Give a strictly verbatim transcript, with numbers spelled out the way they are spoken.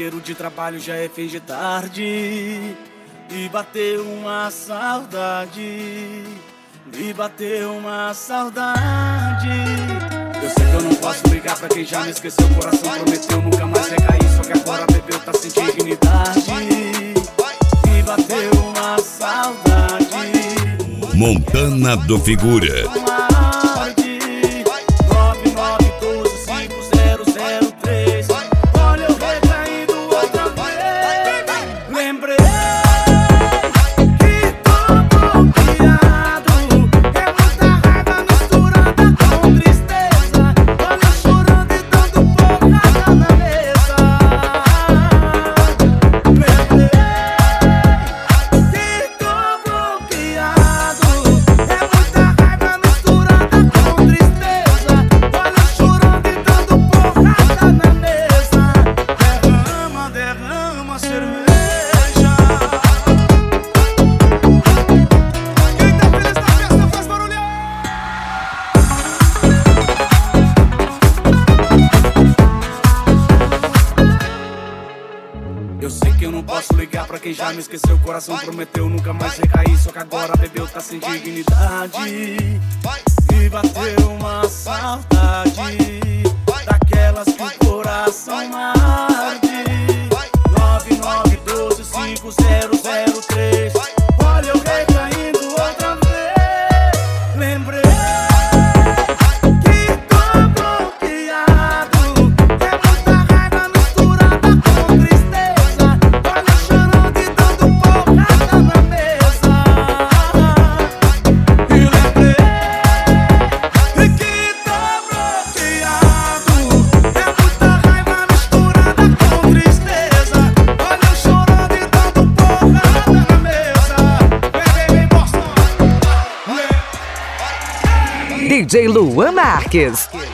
cheiro de trabalho, já é fim de tarde. E bateu uma saudade, me bateu uma saudade. Eu sei que eu não posso ligar pra quem já me esqueceu. O coração prometeu nunca mais recair, só que agora bebeu, tá sem dignidade. Me bateu uma saudade. Montana do Figura. Eu sei que eu não posso ligar pra quem já me esqueceu. O coração prometeu nunca mais recair, só que agora bebeu, tá sem dignidade. Me bateu uma saudade, daquelas que o coração arde. Nove nove doze cinco zero zero três. Olha eu recaindo outra vez. Lembrei que tô bloqueado. É muita raiva misturada com tristeza. Olha chorando e dando porrada na mesa. E lembrei que tô bloqueado. É muita raiva misturada com tristeza. Olha chorando e dando porrada na mesa. Vem, vem, vem, Boston. D J Luan Marques.